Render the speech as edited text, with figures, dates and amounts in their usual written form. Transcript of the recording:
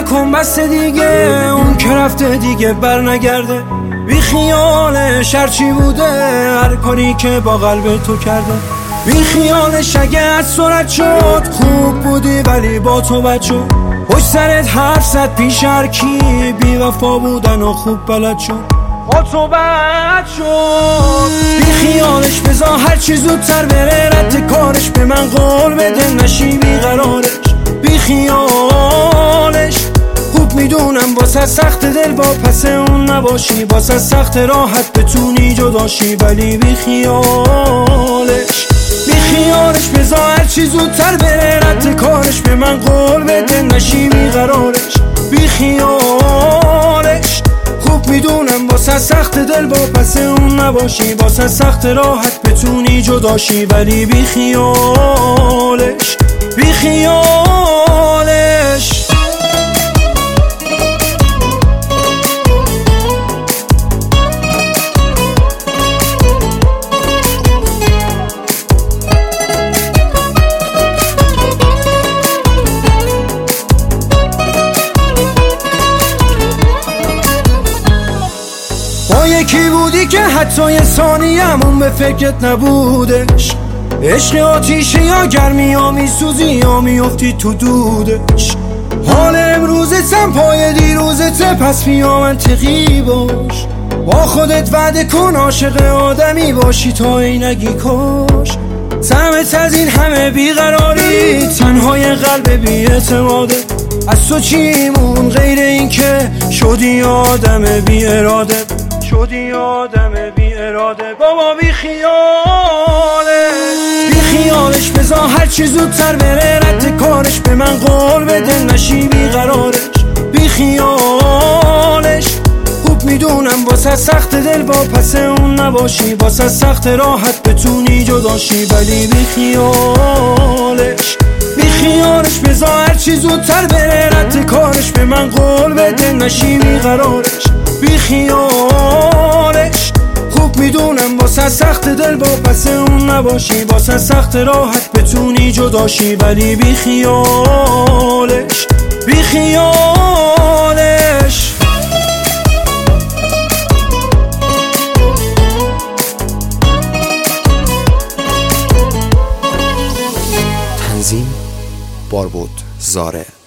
نکن بس دیگه، اون که رفته دیگه بر نگرده. بی خیالش هرچی بوده، هر کاری که با قلب تو کرده. بی خیالش اگه از سرعت شد، خوب بودی ولی با تو بد شد. پشت سرت حرف زد پیش هر کی، بی وفا بودن و خوب بلد شد. با تو بد شد. بی خیالش بذار هرچی زودتر بره، رد کارش به من قول بده، نشی بیقرارش. بی خیالش خوب میدونم واسه سخت دل با پس اون نباشی، واسه سخت راحت بتونی جداشی، ولی بی خیالش. بی خیالش بذار هرچی زودتر بره، رد کارش به من قول بده، نشی بیقرارش. بی خیالش خوب میدونم واسه سخت دل با پس اون نباشی، واسه سخت راحت بتونی جداشی، ولی بی خیالش. بی خیالش. با یکی بودی که حتی یه ثانیه‌مون به فکرت نبودش. عشق آتیشه یا گرمی یا میسوزی یا میافتی تو دودش. حال امروزتم پای دیروزته، پس بیا منطقی باش. با خودت وعده کن عاشق آدمی باشی تا اینگی کاش. سمت از این همه بیقراری، تنهای قلب بی اعتماده. از تو چیمون غیر این که شدی آدم بی اراده، شدی آدم بی اراده. بابا بی خیالش. بی خیالش بذار هرچی زودتر بره، رد کارش به من قول بده، نشی بیقرارش. بی خیالش خوب میدونم واسه سخت دل با پس اون نباشی، واسه سخت راحت بتونی جداشی، ولی بی خیالش. بی خیالش بذار هرچی زودتر بره، رد کارش به من قول بده، نشی بیقرارش. بی خیالش خوب میدونم واسه سخت دل با پس اون نباشی، واسه سخت راحت بتونی جداشی، ولی بی خیالش. بی خیالش. تنظیم باربود زاره.